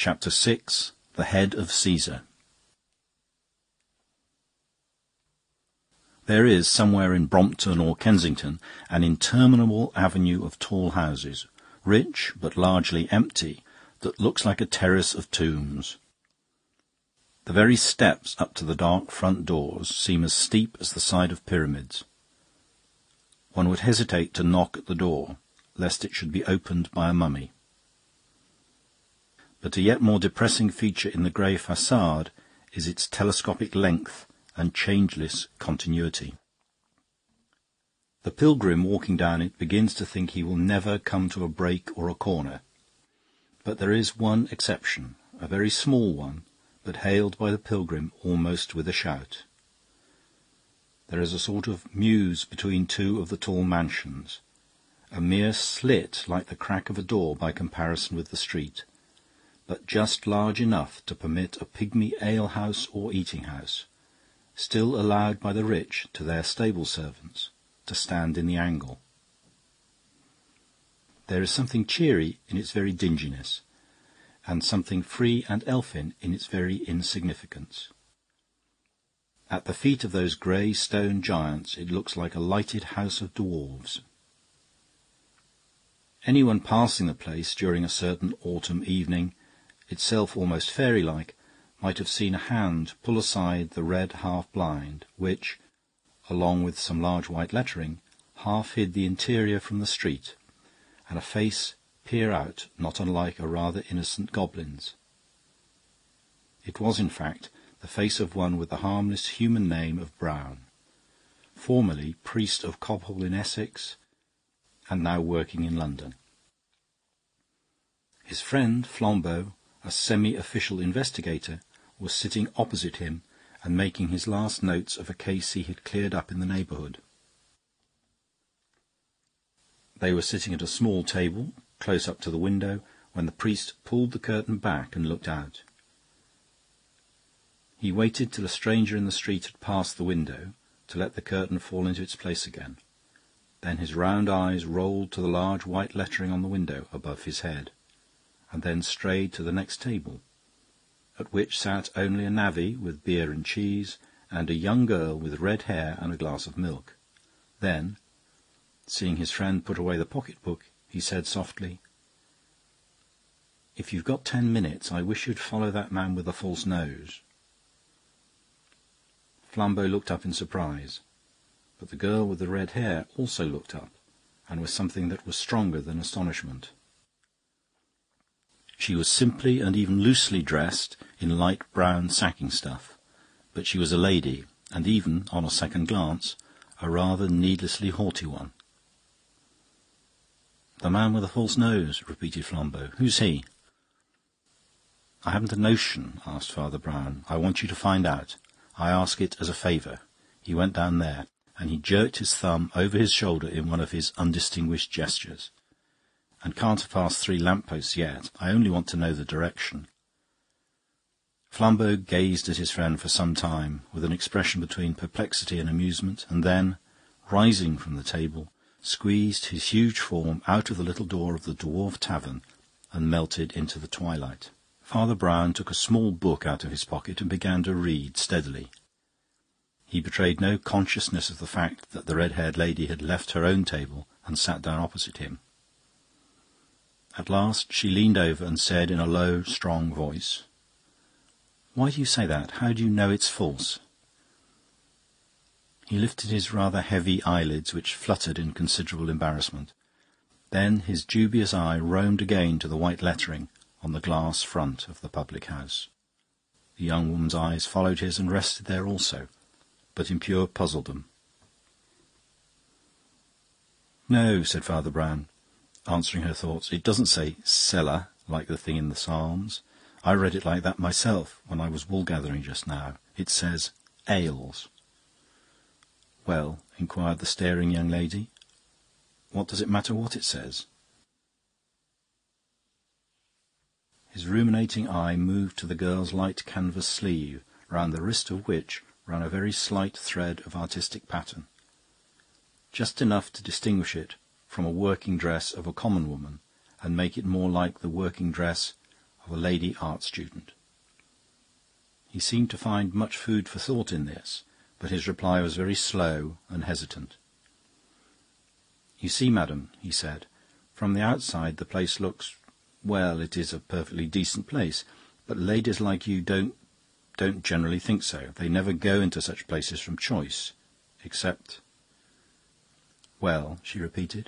Chapter 6. The Head of Caesar. There is, somewhere in Brompton or Kensington, an interminable avenue of tall houses, rich but largely empty, that looks like a terrace of tombs. The very steps up to the dark front doors seem as steep as the side of pyramids. One would hesitate to knock at the door, lest it should be opened by a mummy. But a yet more depressing feature in the grey façade is its telescopic length and changeless continuity. The pilgrim walking down it begins to think he will never come to a break or a corner. But there is one exception, a very small one, but hailed by the pilgrim almost with a shout. There is a sort of mews between two of the tall mansions, a mere slit like the crack of a door by comparison with the street, but just large enough to permit a pygmy ale-house or eating-house, still allowed by the rich to their stable servants, to stand in the angle. There is something cheery in its very dinginess, and something free and elfin in its very insignificance. At the feet of those grey stone giants it looks like a lighted house of dwarves. Anyone passing the place during a certain autumn evening, itself almost fairy-like, might have seen a hand pull aside the red half-blind, which, along with some large white lettering, half hid the interior from the street, and a face peer out not unlike a rather innocent goblin's. It was, in fact, the face of one with the harmless human name of Brown, formerly priest of Cobhall in Essex, and now working in London. His friend Flambeau, a semi-official investigator, was sitting opposite him and making his last notes of a case he had cleared up in the neighbourhood. They were sitting at a small table, close up to the window, when the priest pulled the curtain back and looked out. He waited till a stranger in the street had passed the window, to let the curtain fall into its place again. Then his round eyes rolled to the large white lettering on the window above his head, and then strayed to the next table, at which sat only a navvy with beer and cheese, and a young girl with red hair and a glass of milk. Then, seeing his friend put away the pocket-book, he said softly, "If you've got 10 minutes, I wish you'd follow that man with the false nose." Flambeau looked up in surprise, but the girl with the red hair also looked up, and with something that was stronger than astonishment. She was simply and even loosely dressed in light brown sacking stuff, but she was a lady, and even, on a second glance, a rather needlessly haughty one. "The man with the false nose," repeated Flambeau. "Who's he?" "I haven't a notion," asked Father Brown. "I want you to find out. I ask it as a favour. He went down there," and he jerked his thumb over his shoulder in one of his undistinguished gestures, "and can't have passed 3 lamp-posts yet. I only want to know the direction." Flambeau gazed at his friend for some time, with an expression between perplexity and amusement, and then, rising from the table, squeezed his huge form out of the little door of the Dwarf Tavern and melted into the twilight. Father Brown took a small book out of his pocket and began to read steadily. He betrayed no consciousness of the fact that the red-haired lady had left her own table and sat down opposite him. At last she leaned over and said in a low, strong voice, "Why do you say that? How do you know it's false?" He lifted his rather heavy eyelids, which fluttered in considerable embarrassment. Then his dubious eye roamed again to the white lettering on the glass front of the public house. The young woman's eyes followed his and rested there also, but in pure puzzledom. "No," said Father Brown, answering her thoughts. "It doesn't say cellar, like the thing in the Psalms. I read it like that myself when I was wool-gathering just now. It says ales." "Well," inquired the staring young lady, "what does it matter what it says?" His ruminating eye moved to the girl's light canvas sleeve, round the wrist of which ran a very slight thread of artistic pattern, just enough to distinguish it from a working dress of a common woman, and make it more like the working dress of a lady art student. He seemed to find much food for thought in this, but his reply was very slow and hesitant. "You see, madam," he said, "from the outside the place looks... well, it is a perfectly decent place, but ladies like you don't generally think so. They never go into such places from choice, except..." "Well," she repeated.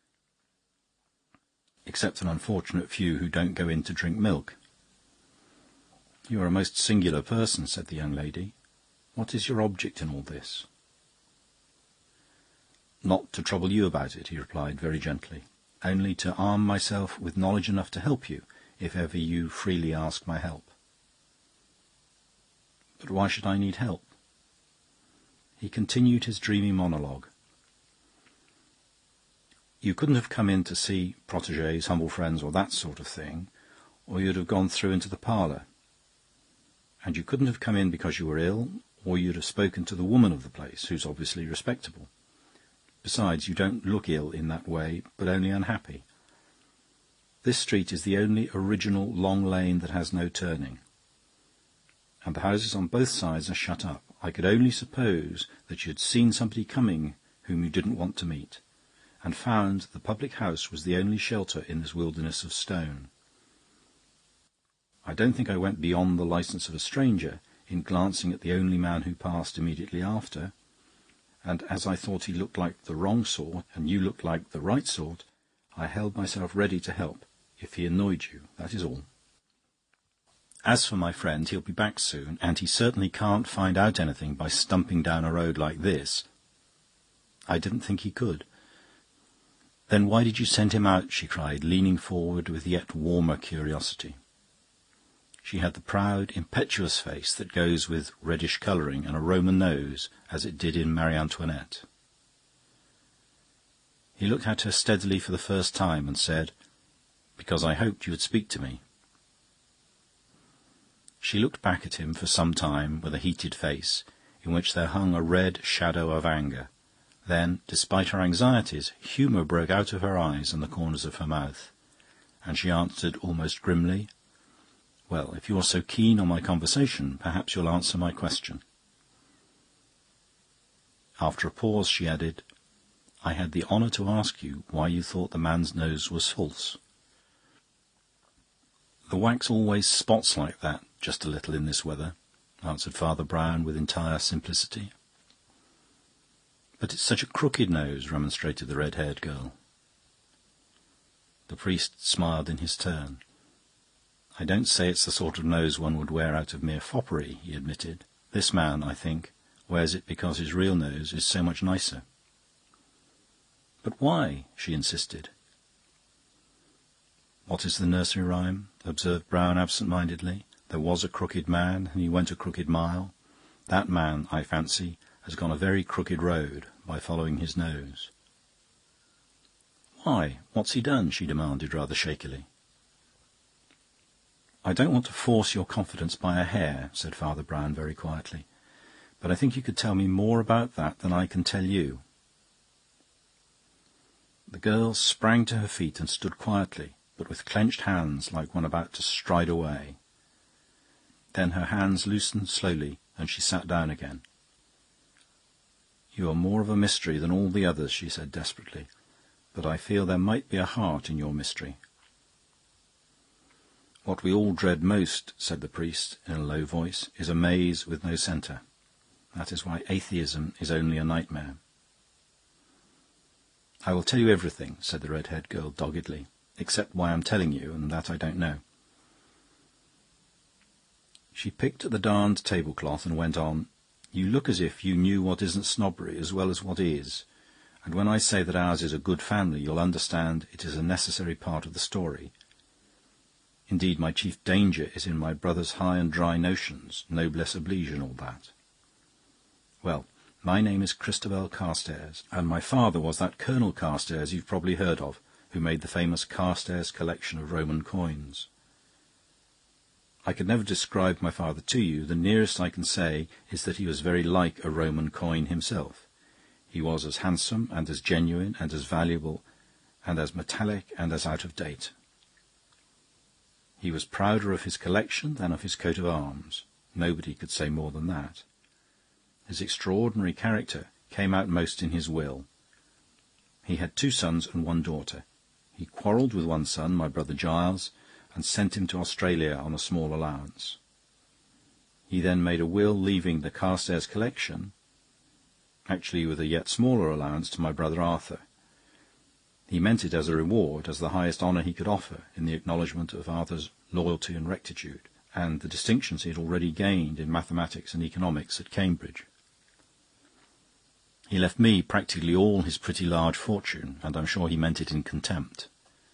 "Except an unfortunate few who don't go in to drink milk." "You are a most singular person," said the young lady. "What is your object in all this?" "Not to trouble you about it," he replied very gently. "Only to arm myself with knowledge enough to help you, if ever you freely ask my help." "But why should I need help?" He continued his dreamy monologue. "You couldn't have come in to see protégés, humble friends, or that sort of thing, or you'd have gone through into the parlour. And you couldn't have come in because you were ill, or you'd have spoken to the woman of the place, who's obviously respectable. Besides, you don't look ill in that way, but only unhappy. This street is the only original long lane that has no turning, and the houses on both sides are shut up. I could only suppose that you'd seen somebody coming whom you didn't want to meet, and found the public house was the only shelter in this wilderness of stone. I don't think I went beyond the licence of a stranger in glancing at the only man who passed immediately after, and as I thought he looked like the wrong sort, and you looked like the right sort, I held myself ready to help, if he annoyed you, that is all. As for my friend, he'll be back soon, and he certainly can't find out anything by stumping down a road like this." "I didn't think he could." "Then why did you send him out?" she cried, leaning forward with yet warmer curiosity. She had the proud, impetuous face that goes with reddish colouring and a Roman nose, as it did in Marie Antoinette. He looked at her steadily for the first time and said, "Because I hoped you would speak to me." She looked back at him for some time with a heated face, in which there hung a red shadow of anger. Then, despite her anxieties, humour broke out of her eyes and the corners of her mouth, and she answered almost grimly, "Well, if you are so keen on my conversation, perhaps you'll answer my question." After a pause, she added, "I had the honour to ask you why you thought the man's nose was false." "The wax always spots like that, just a little in this weather," answered Father Brown with entire simplicity. "But it's such a crooked nose," remonstrated the red-haired girl. The priest smiled in his turn. "I don't say it's the sort of nose one would wear out of mere foppery," he admitted. "This man, I think, wears it because his real nose is so much nicer." "But why?" she insisted. "What is the nursery rhyme?" observed Brown absent-mindedly. "There was a crooked man, and he went a crooked mile. That man, I fancy, has gone a very crooked road by following his nose." "Why? What's he done?" she demanded rather shakily. "I don't want to force your confidence by a hair," said Father Brown very quietly, "but I think you could tell me more about that than I can tell you." The girl sprang to her feet and stood quietly, but with clenched hands like one about to stride away. Then her hands loosened slowly, and she sat down again. "You are more of a mystery than all the others," she said desperately, "but I feel there might be a heart in your mystery." "What we all dread most," said the priest in a low voice, "is a maze with no centre. That is why atheism is only a nightmare." "I will tell you everything," said the red-haired girl doggedly, "except why I'm telling you, and that I don't know." She picked at the darned tablecloth and went on, "You look as if you knew what isn't snobbery as well as what is, and when I say that ours is a good family, you'll understand it is a necessary part of the story. Indeed, my chief danger is in my brother's high and dry notions, noblesse oblige and all that. Well, my name is Christabel Carstairs, and my father was that Colonel Carstairs you've probably heard of, who made the famous Carstairs collection of Roman coins. I could never describe my father to you. The nearest I can say is that he was very like a Roman coin himself. He was as handsome and as genuine and as valuable and as metallic and as out of date. He was prouder of his collection than of his coat of arms. Nobody could say more than that. His extraordinary character came out most in his will. He had 2 sons and 1 daughter. He quarrelled with one son, my brother Giles, and sent him to Australia on a small allowance. He then made a will leaving the Carstairs collection, actually with a yet smaller allowance, to my brother Arthur. He meant it as a reward, as the highest honour he could offer, in the acknowledgment of Arthur's loyalty and rectitude, and the distinctions he had already gained in mathematics and economics at Cambridge. He left me practically all his pretty large fortune, and I'm sure he meant it in contempt.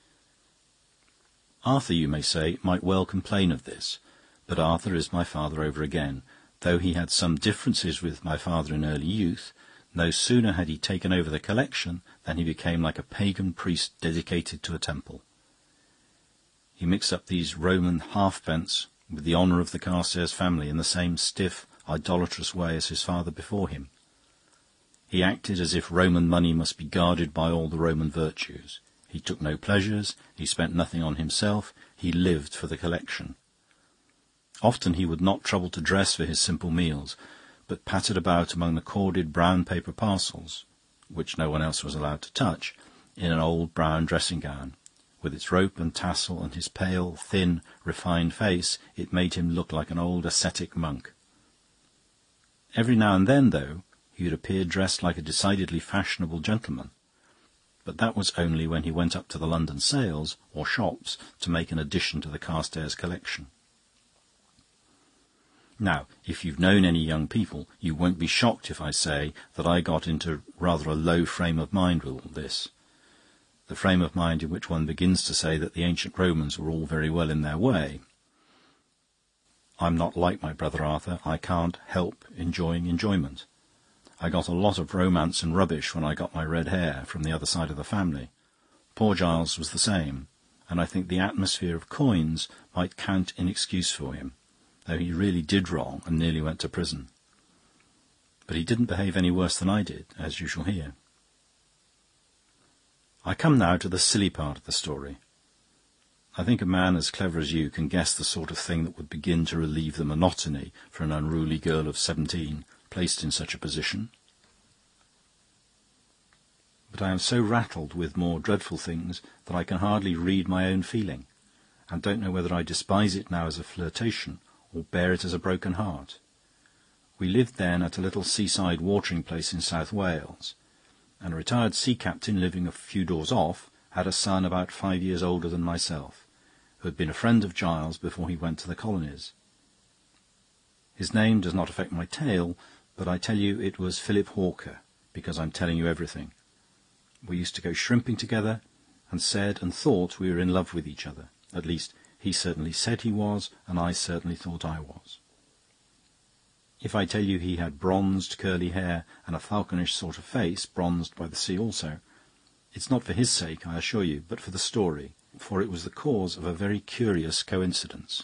Arthur, you may say, might well complain of this, but Arthur is my father over again. Though he had some differences with my father in early youth, no sooner had he taken over the collection than he became like a pagan priest dedicated to a temple. He mixed up these Roman halfpence with the honour of the Carstairs family in the same stiff, idolatrous way as his father before him. He acted as if Roman money must be guarded by all the Roman virtues. He took no pleasures, he spent nothing on himself, he lived for the collection. Often he would not trouble to dress for his simple meals, but pattered about among the corded brown paper parcels, which no one else was allowed to touch, in an old brown dressing-gown. With its rope and tassel and his pale, thin, refined face, it made him look like an old ascetic monk. Every now and then, though, he would appear dressed like a decidedly fashionable gentleman, but that was only when he went up to the London sales or shops to make an addition to the Carstairs collection. Now, if you've known any young people, you won't be shocked if I say that I got into rather a low frame of mind with all this. The frame of mind in which one begins to say that the ancient Romans were all very well in their way. I'm not like my brother Arthur. I can't help enjoying enjoyment. I got a lot of romance and rubbish when I got my red hair from the other side of the family. Poor Giles was the same, and I think the atmosphere of coins might count in excuse for him, though he really did wrong and nearly went to prison. But he didn't behave any worse than I did, as you shall hear. I come now to the silly part of the story. I think a man as clever as you can guess the sort of thing that would begin to relieve the monotony for an unruly girl of 17 placed in such a position. But I am so rattled with more dreadful things that I can hardly read my own feeling, and don't know whether I despise it now as a flirtation or bear it as a broken heart. We lived then at a little seaside watering place in South Wales, and a retired sea captain living a few doors off had a son about 5 years older than myself, who had been a friend of Giles before he went to the colonies. His name does not affect my tale, but I tell you it was Philip Hawker, because I'm telling you everything. We used to go shrimping together, and said and thought we were in love with each other. At least, he certainly said he was, and I certainly thought I was. If I tell you he had bronzed curly hair and a falconish sort of face, bronzed by the sea also, it's not for his sake, I assure you, but for the story, for it was the cause of a very curious coincidence.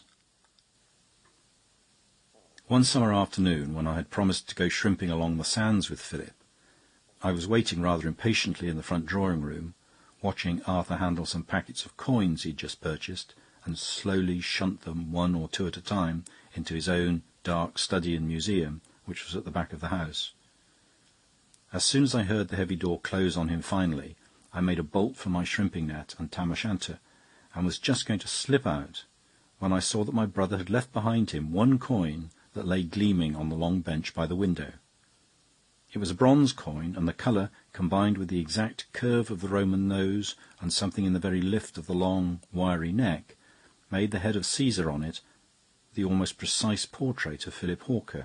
One summer afternoon, when I had promised to go shrimping along the sands with Philip, I was waiting rather impatiently in the front drawing-room, watching Arthur handle some packets of coins he'd just purchased, and slowly shunt them, 1 or 2 at a time, into his own dark study and museum, which was at the back of the house. As soon as I heard the heavy door close on him finally, I made a bolt for my shrimping net and tam o' shanter, and was just going to slip out, when I saw that my brother had left behind him 1 coin that lay gleaming on the long bench by the window. It was a bronze coin, and the colour, combined with the exact curve of the Roman nose and something in the very lift of the long, wiry neck, made the head of Caesar on it the almost precise portrait of Philip Hawker.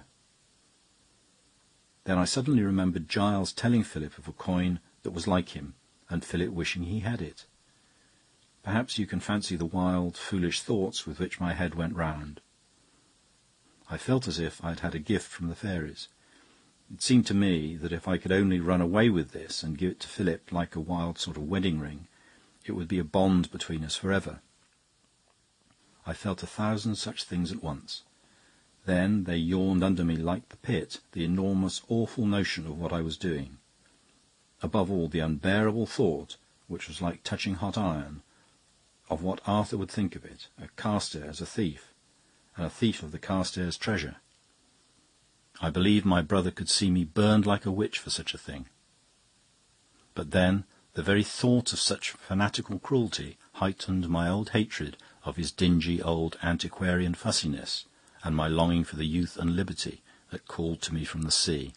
Then I suddenly remembered Giles telling Philip of a coin that was like him, and Philip wishing he had it. Perhaps you can fancy the wild, foolish thoughts with which my head went round. I felt as if I had had a gift from the fairies. It seemed to me that if I could only run away with this and give it to Philip like a wild sort of wedding ring, it would be a bond between us forever. I felt 1,000 such things at once. Then they yawned under me like the pit, the enormous, awful notion of what I was doing. Above all, the unbearable thought, which was like touching hot iron, of what Arthur would think of it, a Carstairs, a thief, and a thief of the Carstairs treasure. I believed my brother could see me burned like a witch for such a thing. But then the very thought of such fanatical cruelty heightened my old hatred of his dingy old antiquarian fussiness, and my longing for the youth and liberty that called to me from the sea.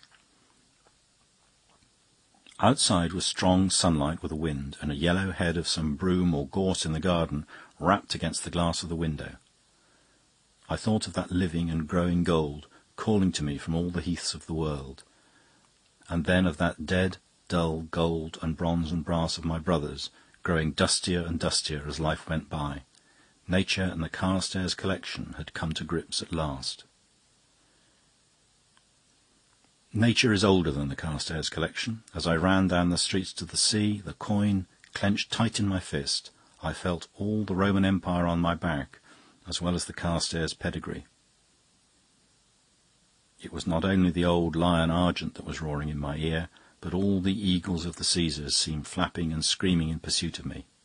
Outside was strong sunlight with a wind, and a yellow head of some broom or gorse in the garden rapped against the glass of the window. I thought of that living and growing gold calling to me from all the heaths of the world, and then of that dead, dull gold and bronze and brass of my brothers, growing dustier and dustier as life went by. Nature and the Carstairs collection had come to grips at last. Nature is older than the Carstairs collection. As I ran down the streets to the sea, the coin clenched tight in my fist, I felt all the Roman Empire on my back, as well as the Carstairs pedigree. It was not only the old lion Argent that was roaring in my ear, but all the eagles of the Caesars seemed flapping and screaming in pursuit of me.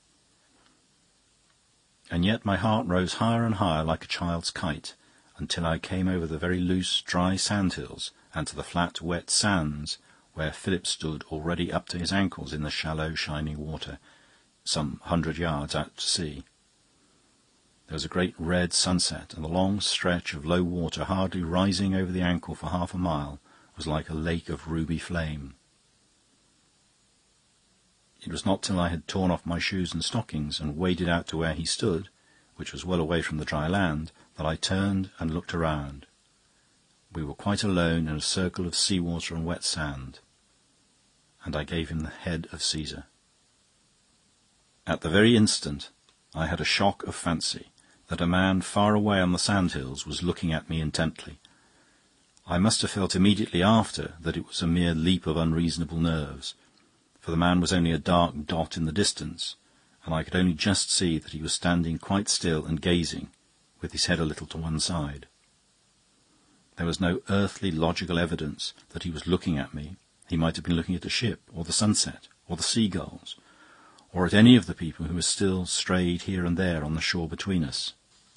And yet my heart rose higher and higher like a child's kite, until I came over the very loose, dry sandhills and to the flat, wet sands, where Philip stood already up to his ankles in the shallow, shining water, some 100 yards out to sea. There was a great red sunset, and the long stretch of low water, hardly rising over the ankle for half a mile, was like a lake of ruby flame. It was not till I had torn off my shoes and stockings and waded out to where he stood, which was well away from the dry land, that I turned and looked around. We were quite alone in a circle of sea-water and wet sand, and I gave him the head of Caesar. At the very instant I had a shock of fancy that a man far away on the sandhills was looking at me intently. I must have felt immediately after that it was a mere leap of unreasonable nerves, for the man was only a dark dot in the distance, and I could only just see that he was standing quite still and gazing, with his head a little to one side. There was no earthly logical evidence that he was looking at me. He might have been looking at a ship, or the sunset, or the seagulls, or at any of the people who were still strayed here and there on the shore between us.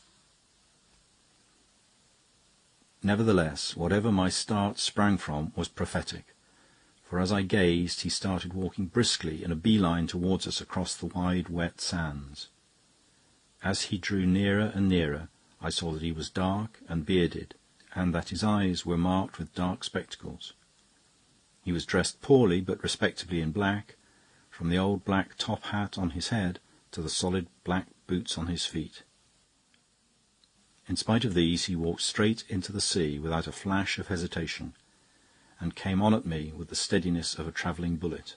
Nevertheless, whatever my start sprang from was prophetic, for as I gazed he started walking briskly in a bee-line towards us across the wide, wet sands. As he drew nearer and nearer, I saw that he was dark and bearded, and that his eyes were marked with dark spectacles. He was dressed poorly but respectably in black, from the old black top hat on his head to the solid black boots on his feet. In spite of these, he walked straight into the sea without a flash of hesitation, and came on at me with the steadiness of a travelling bullet.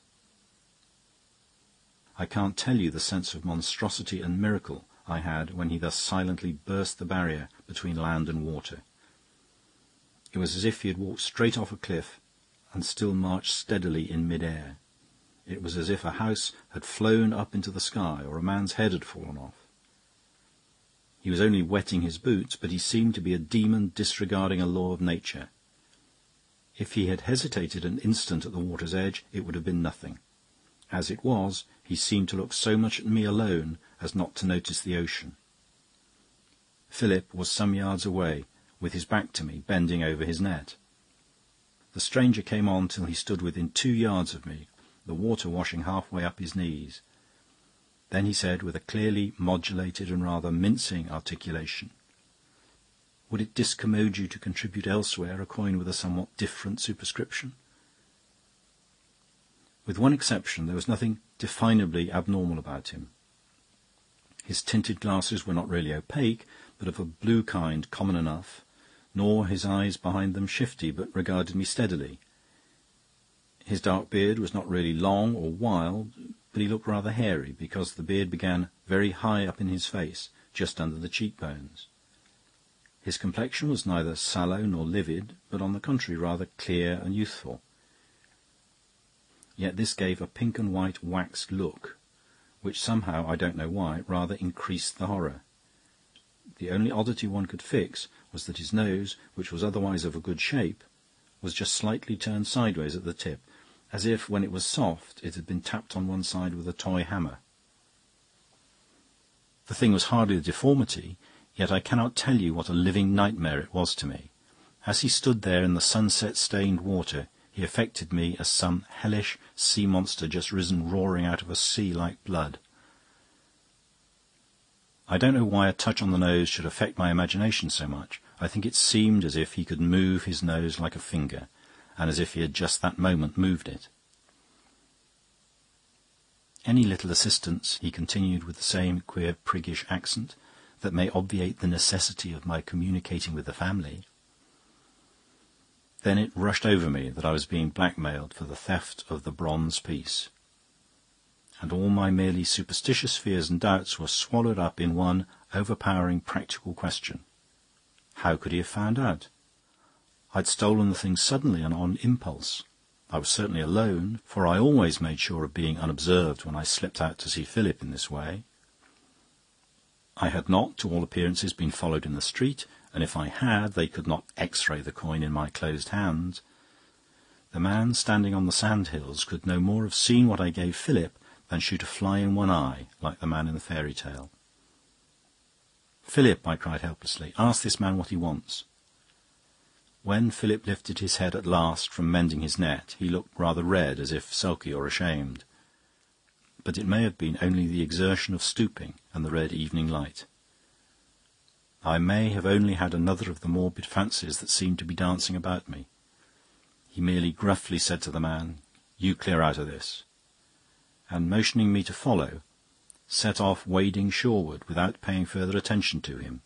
I can't tell you the sense of monstrosity and miracle I had when he thus silently burst the barrier between land and water. It was as if he had walked straight off a cliff and still marched steadily in mid-air. It was as if a house had flown up into the sky, or a man's head had fallen off. He was only wetting his boots, but he seemed to be a demon disregarding a law of nature. If he had hesitated an instant at the water's edge, it would have been nothing. As it was, he seemed to look so much at me alone as not to notice the ocean. Philip was some yards away, with his back to me, bending over his net. The stranger came on till he stood within 2 yards of me, the water washing halfway up his knees. Then he said, with a clearly modulated and rather mincing articulation, "Would it discommode you to contribute elsewhere a coin with a somewhat different superscription?" With one exception, there was nothing definably abnormal about him. His tinted glasses were not really opaque, but of a blue kind common enough, nor his eyes behind them shifty, but regarded me steadily. His dark beard was not really long or wild, but he looked rather hairy, because the beard began very high up in his face, just under the cheekbones. His complexion was neither sallow nor livid, but on the contrary rather clear and youthful. Yet this gave a pink and white waxed look, which somehow, I don't know why, rather increased the horror. The only oddity one could fix was that his nose, which was otherwise of a good shape, was just slightly turned sideways at the tip, as if, when it was soft, it had been tapped on one side with a toy hammer. The thing was hardly a deformity, yet I cannot tell you what a living nightmare it was to me. As he stood there in the sunset-stained water, he affected me as some hellish sea monster just risen roaring out of a sea like blood. I don't know why a touch on the nose should affect my imagination so much. I think it seemed as if he could move his nose like a finger, and as if he had just that moment moved it. Any little assistance, he continued with the same queer priggish accent, that may obviate the necessity of my communicating with the family. Then it rushed over me that I was being blackmailed for the theft of the bronze piece, and all my merely superstitious fears and doubts were swallowed up in one overpowering practical question. How could he have found out? I'd stolen the thing suddenly and on impulse. I was certainly alone, for I always made sure of being unobserved when I slipped out to see Philip in this way. I had not, to all appearances, been followed in the street, and if I had, they could not X-ray the coin in my closed hand. The man standing on the sandhills could no more have seen what I gave Philip than shoot a fly in one eye, like the man in the fairy tale. "Philip," I cried helplessly, "ask this man what he wants." When Philip lifted his head at last from mending his net, he looked rather red, as if sulky or ashamed. But it may have been only the exertion of stooping and the red evening light. I may have only had another of the morbid fancies that seemed to be dancing about me. He merely gruffly said to the man, "You clear out of this," and motioning me to follow, set off wading shoreward without paying further attention to him.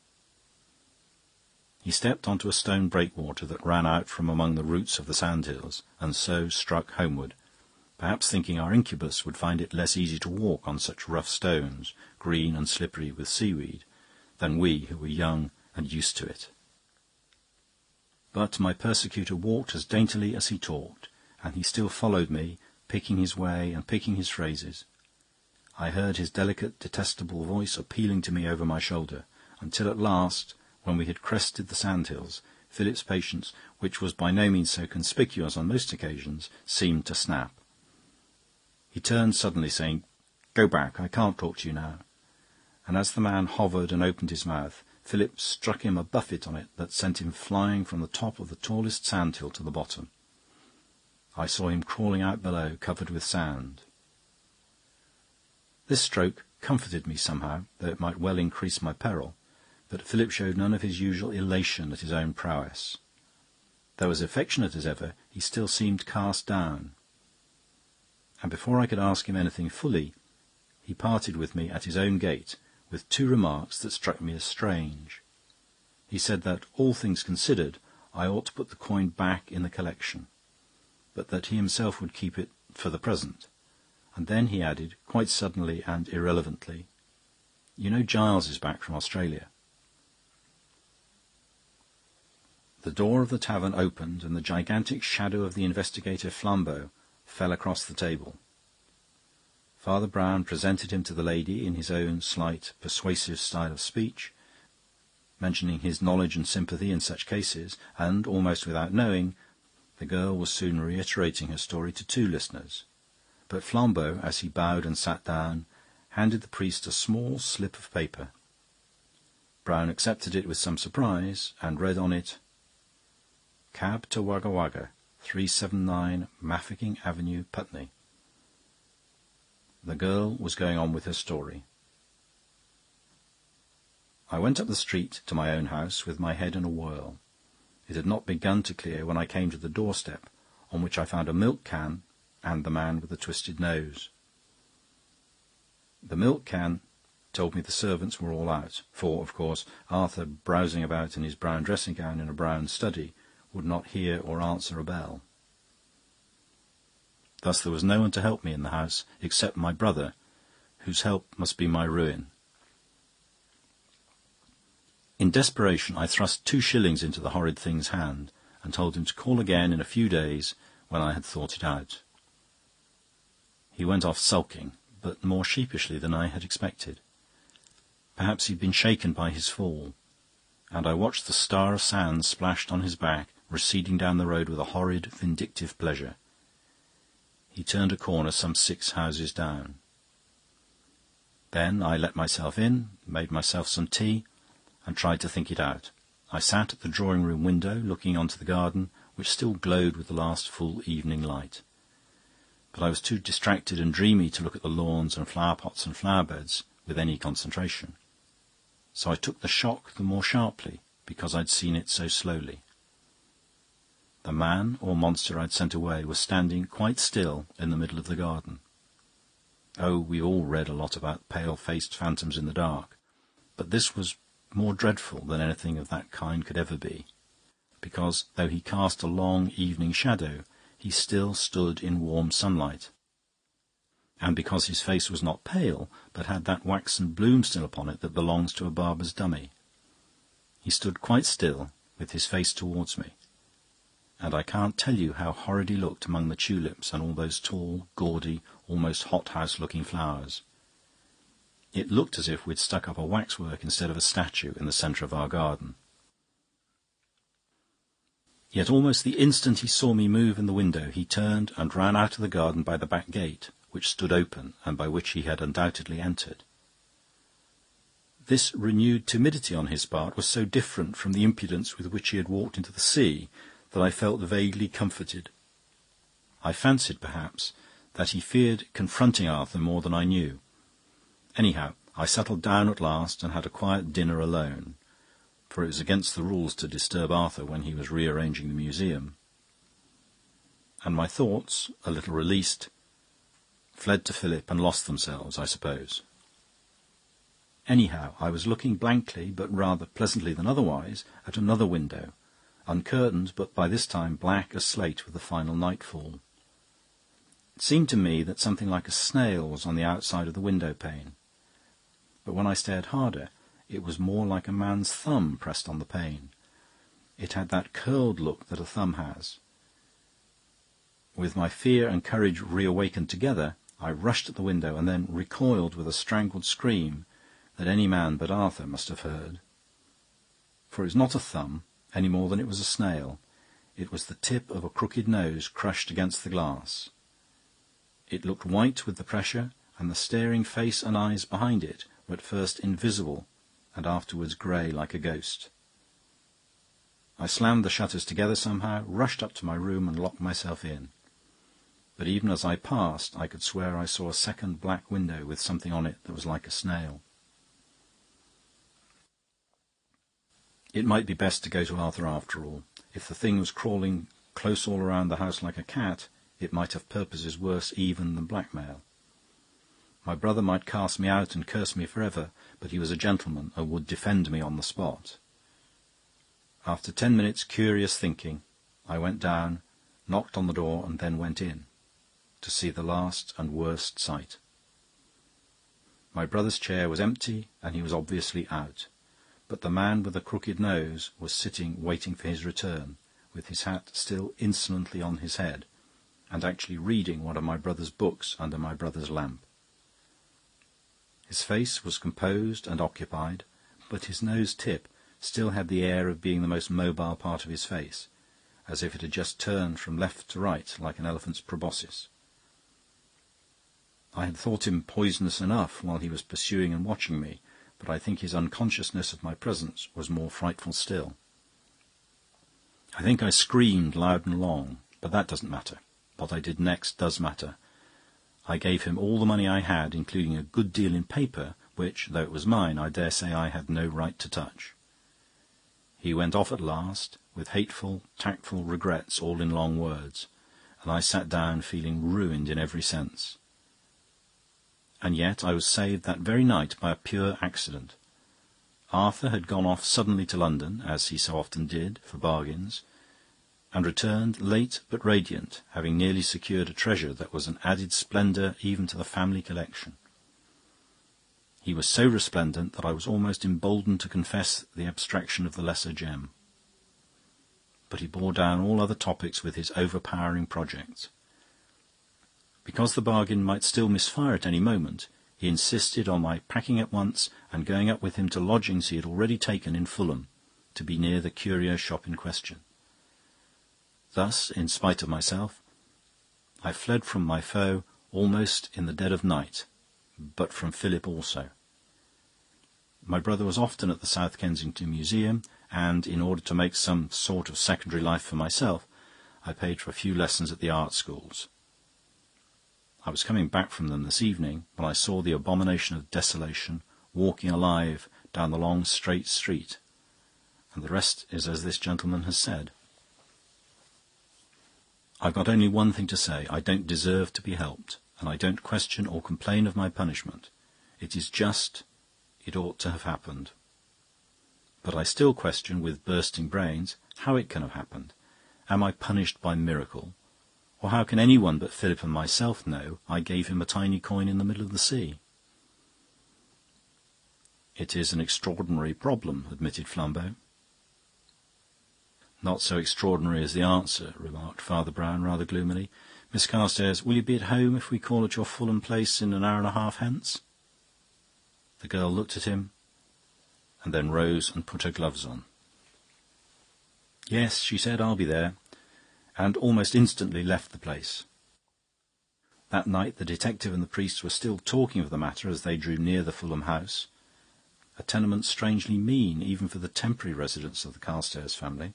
He stepped onto a stone breakwater that ran out from among the roots of the sandhills, and so struck homeward, perhaps thinking our incubus would find it less easy to walk on such rough stones, green and slippery with seaweed, than we who were young and used to it. But my persecutor walked as daintily as he talked, and he still followed me, picking his way and picking his phrases. I heard his delicate, detestable voice appealing to me over my shoulder, until at last, when we had crested the sandhills, Philip's patience, which was by no means so conspicuous on most occasions, seemed to snap. He turned suddenly, saying, "Go back, I can't talk to you now." And as the man hovered and opened his mouth, Philip struck him a buffet on it that sent him flying from the top of the tallest sandhill to the bottom. I saw him crawling out below, covered with sand. This stroke comforted me somehow, though it might well increase my peril. But Philip showed none of his usual elation at his own prowess. Though as affectionate as ever, he still seemed cast down. And before I could ask him anything fully, he parted with me at his own gate, with two remarks that struck me as strange. He said that, all things considered, I ought to put the coin back in the collection, but that he himself would keep it for the present. And then he added, quite suddenly and irrelevantly, "You know Giles is back from Australia." The door of the tavern opened, and the gigantic shadow of the investigator Flambeau fell across the table. Father Brown presented him to the lady in his own slight, persuasive style of speech, mentioning his knowledge and sympathy in such cases, and, almost without knowing, the girl was soon reiterating her story to two listeners. But Flambeau, as he bowed and sat down, handed the priest a small slip of paper. Brown accepted it with some surprise, and read on it, "Cab to Wagga Wagga, 379 Mafeking Avenue, Putney." The girl was going on with her story. I went up the street to my own house with my head in a whirl. It had not begun to clear when I came to the doorstep, on which I found a milk can and the man with the twisted nose. The milk can told me the servants were all out, for, of course, Arthur, browsing about in his brown dressing-gown in a brown study, would not hear or answer a bell. Thus there was no one to help me in the house except my brother, whose help must be my ruin. In desperation I thrust 2 shillings into the horrid thing's hand, and told him to call again in a few days when I had thought it out. He went off sulking, but more sheepishly than I had expected. Perhaps he'd been shaken by his fall, and I watched the star of sand splashed on his back receding down the road with a horrid, vindictive pleasure. He turned a corner some 6 houses down. Then I let myself in, made myself some tea, and tried to think it out. I sat at the drawing-room window, looking onto the garden, which still glowed with the last full evening light. But I was too distracted and dreamy to look at the lawns and flower-pots and flower-beds with any concentration. So I took the shock the more sharply, because I'd seen it so slowly. The man or monster I'd sent away was standing quite still in the middle of the garden. Oh, we all read a lot about pale-faced phantoms in the dark, but this was more dreadful than anything of that kind could ever be, because, though he cast a long evening shadow, he still stood in warm sunlight, and because his face was not pale, but had that waxen bloom still upon it that belongs to a barber's dummy. He stood quite still, with his face towards me, and I can't tell you how horrid he looked among the tulips and all those tall, gaudy, almost hothouse-looking flowers. It looked as if we'd stuck up a waxwork instead of a statue in the centre of our garden. Yet almost the instant he saw me move in the window, he turned and ran out of the garden by the back gate, which stood open and by which he had undoubtedly entered. This renewed timidity on his part was so different from the impudence with which he had walked into the sea that I felt vaguely comforted. I fancied, perhaps, that he feared confronting Arthur more than I knew. Anyhow, I settled down at last and had a quiet dinner alone, for it was against the rules to disturb Arthur when he was rearranging the museum. And my thoughts, a little released, fled to Philip and lost themselves, I suppose. Anyhow, I was looking blankly, but rather pleasantly than otherwise, at another window, uncurtained, but by this time black as slate with the final nightfall. It seemed to me that something like a snail was on the outside of the window-pane, but when I stared harder, it was more like a man's thumb pressed on the pane. It had that curled look that a thumb has. With my fear and courage reawakened together, I rushed at the window and then recoiled with a strangled scream that any man but Arthur must have heard. For it was not a thumb, any more than it was a snail. It was the tip of a crooked nose crushed against the glass. It looked white with the pressure, and the staring face and eyes behind it were at first invisible and afterwards grey like a ghost. I slammed the shutters together somehow, rushed up to my room and locked myself in. But even as I passed, I could swear I saw a second black window with something on it that was like a snail. It might be best to go to Arthur after all. If the thing was crawling close all around the house like a cat, it might have purposes worse even than blackmail. My brother might cast me out and curse me forever, but he was a gentleman and would defend me on the spot. After 10 minutes' curious thinking, I went down, knocked on the door, and then went in, to see the last and worst sight. My brother's chair was empty, and he was obviously out, but the man with the crooked nose was sitting waiting for his return, with his hat still insolently on his head, and actually reading one of my brother's books under my brother's lamp. His face was composed and occupied, but his nose tip still had the air of being the most mobile part of his face, as if it had just turned from left to right like an elephant's proboscis. I had thought him poisonous enough while he was pursuing and watching me, but I think his unconsciousness of my presence was more frightful still. I think I screamed loud and long, but that doesn't matter. What I did next does matter. I gave him all the money I had, including a good deal in paper, which, though it was mine, I dare say I had no right to touch. He went off at last, with hateful, tactful regrets all in long words, and I sat down feeling ruined in every sense. And yet I was saved that very night by a pure accident. Arthur had gone off suddenly to London, as he so often did, for bargains, and returned late but radiant, having nearly secured a treasure that was an added splendour even to the family collection. He was so resplendent that I was almost emboldened to confess the abstraction of the lesser gem. But he bore down all other topics with his overpowering projects. Because the bargain might still misfire at any moment, he insisted on my packing at once and going up with him to lodgings he had already taken in Fulham, to be near the curio shop in question. Thus, in spite of myself, I fled from my foe almost in the dead of night, but from Philip also. My brother was often at the South Kensington Museum, and in order to make some sort of secondary life for myself, I paid for a few lessons at the art schools. I was coming back from them this evening when I saw the abomination of desolation walking alive down the long straight street, and the rest is as this gentleman has said. I've got only one thing to say. I don't deserve to be helped, and I don't question or complain of my punishment. It is just. It ought to have happened. But I still question, with bursting brains, how it can have happened. Am I punished by miracle? Or how can anyone but Philip and myself know I gave him a tiny coin in the middle of the sea? It is an extraordinary problem, admitted Flambeau. Not so extraordinary as the answer, remarked Father Brown rather gloomily. Miss Carstairs, will you be at home if we call at your Fulham place in an hour and a half hence? The girl looked at him, and then rose and put her gloves on. Yes, she said, I'll be there, and almost instantly left the place. That night the detective and the priest were still talking of the matter as they drew near the Fulham house, a tenement strangely mean even for the temporary residence of the Carstairs family.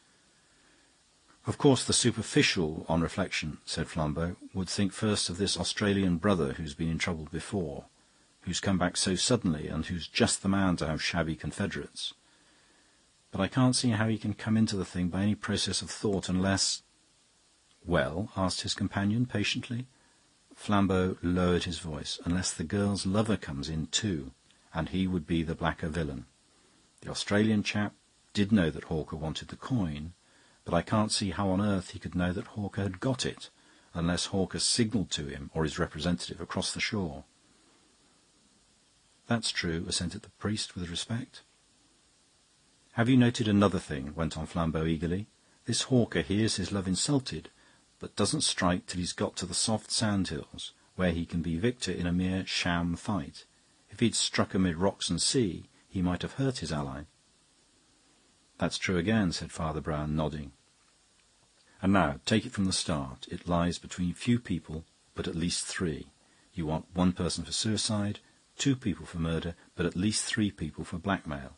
Of course, the superficial, on reflection, said Flambeau, would think first of this Australian brother who's been in trouble before, who's come back so suddenly, and who's just the man to have shabby confederates. But I can't see how he can come into the thing by any process of thought unless... Well, asked his companion patiently. Flambeau lowered his voice. Unless the girl's lover comes in too, and he would be the blacker villain. The Australian chap did know that Hawker wanted the coin, but I can't see how on earth he could know that Hawker had got it, unless Hawker signalled to him or his representative across the shore. That's true, assented the priest with respect. Have you noted another thing? Went on Flambeau eagerly. This Hawker hears his love insulted, but doesn't strike till he's got to the soft sandhills, where he can be victor in a mere sham fight. If he'd struck amid rocks and sea, he might have hurt his ally. That's true again, said Father Brown, nodding. And now, take it from the start. It lies between few people, but at least three. You want one person for suicide, 2 people for murder, but at least 3 people for blackmail.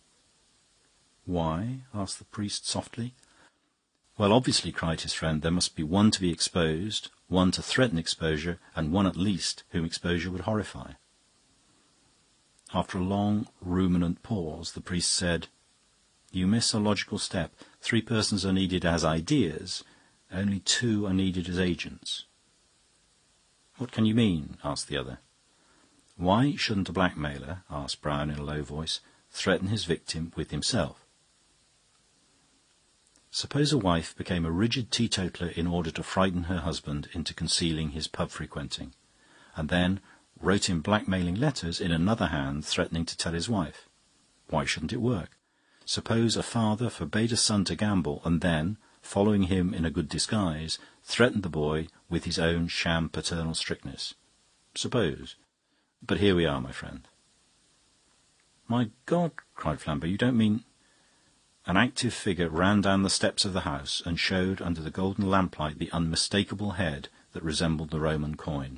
Why? Asked the priest softly. Well, obviously, cried his friend, there must be one to be exposed, one to threaten exposure, and one at least whom exposure would horrify. After a long, ruminant pause, the priest said, You miss a logical step. 3 persons are needed as ideas, only 2 are needed as agents. What can you mean? Asked the other. Why shouldn't a blackmailer, asked Brown in a low voice, threaten his victim with himself? Suppose a wife became a rigid teetotaler in order to frighten her husband into concealing his pub frequenting, and then wrote him blackmailing letters in another hand threatening to tell his wife. Why shouldn't it work? Suppose a father forbade a son to gamble and then, following him in a good disguise, threatened the boy with his own sham paternal strictness. Suppose. But here we are, my friend. My God, cried Flambeau, you don't mean... An active figure ran down the steps of the house and showed under the golden lamplight the unmistakable head that resembled the Roman coin.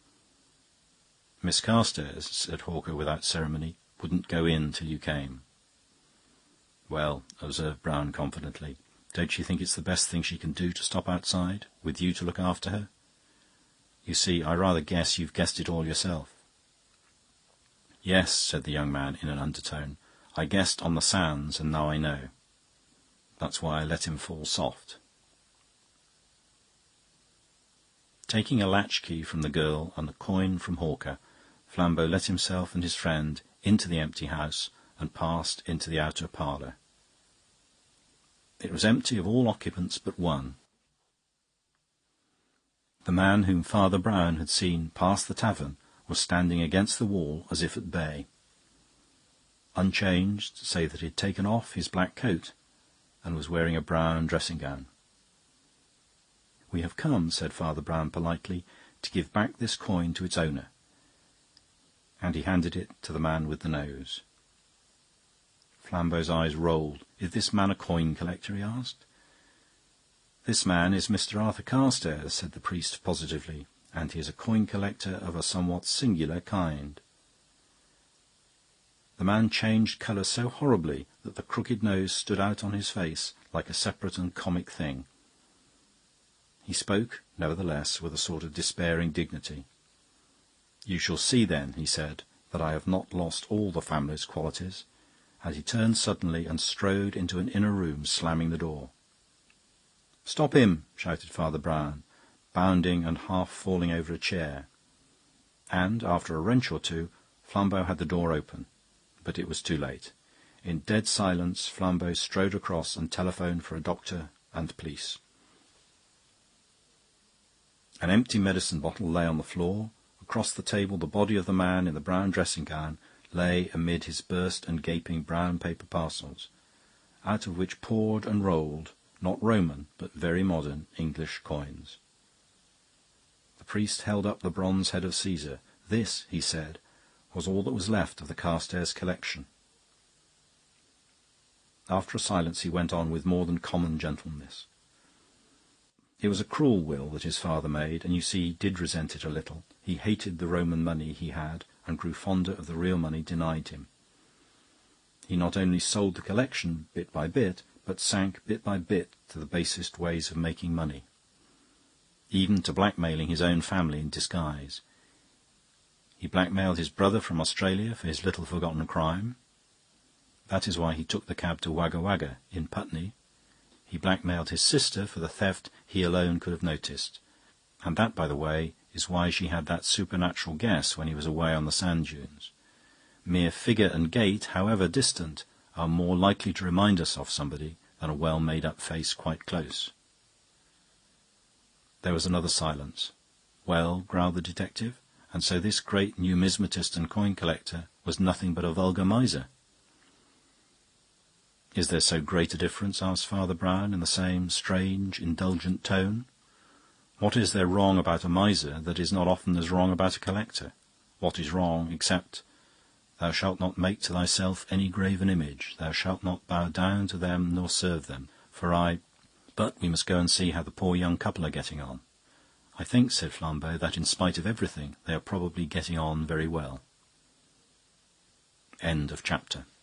Miss Carstairs, said Hawker without ceremony, wouldn't go in till you came. Well, observed Brown confidently, don't you think it's the best thing she can do to stop outside, with you to look after her? You see, I rather guess you've guessed it all yourself. Yes, said the young man in an undertone. I guessed on the sands, and now I know. That's why I let him fall soft. Taking a latchkey from the girl and a coin from Hawker, Flambeau let himself and his friend into the empty house and passed into the outer parlour. It was empty of all occupants but one. The man whom Father Brown had seen pass the tavern was standing against the wall as if at bay. Unchanged, save that he had taken off his black coat and was wearing a brown dressing-gown. "We have come," said Father Brown politely, "to give back this coin to its owner." And he handed it to the man with the nose. Flambeau's eyes rolled. "Is this man a coin collector?" he asked. "This man is Mr. Arthur Carstairs," said the priest positively. and he is a coin-collector of a somewhat singular kind." The man changed colour so horribly that the crooked nose stood out on his face like a separate and comic thing. He spoke, nevertheless, with a sort of despairing dignity. "You shall see, then," he said, "that I have not lost all the family's qualities," and he turned suddenly and strode into an inner room, slamming the door. "Stop him!" shouted Father Brown, bounding and half falling over a chair. And, after a wrench or two, Flambeau had the door open. But it was too late. In dead silence, Flambeau strode across and telephoned for a doctor and police. An empty medicine bottle lay on the floor. Across the table, the body of the man in the brown dressing-gown lay amid his burst and gaping brown paper parcels, out of which poured and rolled, not Roman, but very modern, English coins. The priest held up the bronze head of Caesar. This, he said, was all that was left of the Carstairs collection. After a silence he went on with more than common gentleness. It was a cruel will that his father made, and you see he did resent it a little. He hated the Roman money he had, and grew fonder of the real money denied him. He not only sold the collection bit by bit, but sank bit by bit to the basest ways of making money, even to blackmailing his own family in disguise. He blackmailed his brother from Australia for his little forgotten crime. That is why he took the cab to Wagga Wagga in Putney. He blackmailed his sister for the theft he alone could have noticed. And that, by the way, is why she had that supernatural guess when he was away on the sand dunes. Mere figure and gait, however distant, are more likely to remind us of somebody than a well-made-up face quite close. There was another silence. "Well," growled the detective, "and so this great numismatist and coin-collector was nothing but a vulgar miser." "Is there so great a difference?" asked Father Brown in the same strange, indulgent tone. "What is there wrong about a miser that is not often as wrong about a collector? What is wrong, except, 'Thou shalt not make to thyself any graven image, thou shalt not bow down to them nor serve them, for I—' But we must go and see how the poor young couple are getting on." "I think," said Flambeau, "that in spite of everything they are probably getting on very well." End of chapter.